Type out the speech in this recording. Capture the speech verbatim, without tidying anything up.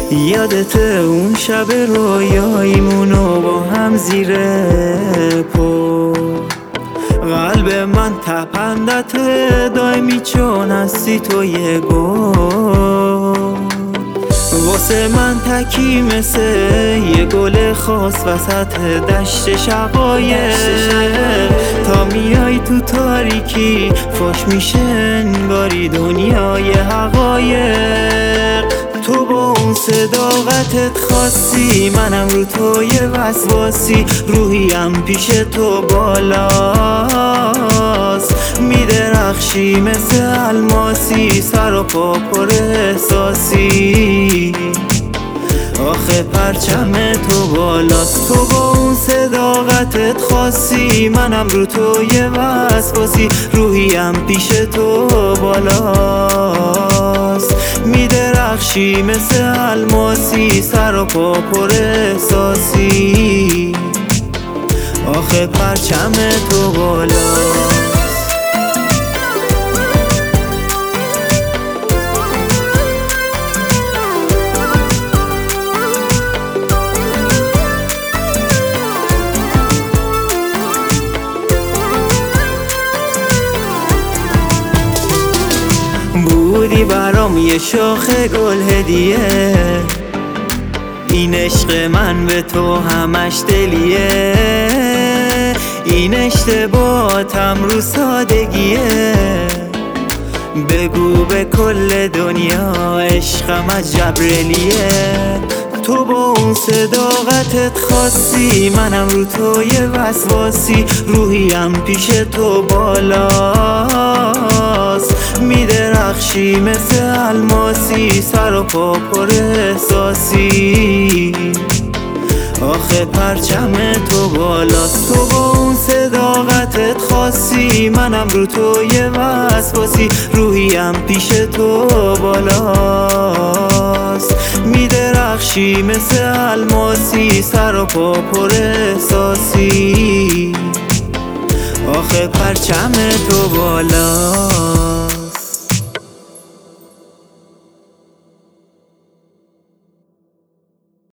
یادت اون شب رویاییمونو با هم زیر پو قلب من تپندت دایمی چون هستی تو یه گل واسه من تکی مثل یه گل خاص وسط دشت شقایق تا میای تو تاریکی فاش میشه انگاری دنیای حقایق تو با اون صداقتت خاصی منم رو تو یه وسواسی روحیم پیش تو بالاست میدرخشی مثل الماسی سر و پا پر احساسی آخه پرچم تو بالاست تو با اون صداقتت خاصی منم رو تو یه وسواسی روحیم پیش تو بالاست میدرخشی مثل الماسی سر و پا پر احساسی آخه پرچم تو بالاست بودی برام یه شاخ گل هدیه این عشق من به تو همش دلیه این اشتباهاتم رو سادگیه بگو به کل دنیا عشقم از جبریلیه تو با اون صداقتت خاصی منم رو تو یه وسواسی روحیم پیش تو بالاست میدرخشی مثل الماسی سر و پا پر احساسی آخه پرچم تو بالاست تو با اون صداقتت خاصی منم رو تو یه وسواسی روحیم پیش تو بالاست میدرخشی مثل الماسی سر و پا پر احساسی آخه پرچم تو بالاست